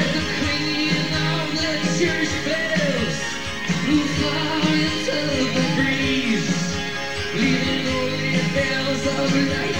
the queen of the church bells blew far into the breeze, leaving only bells of light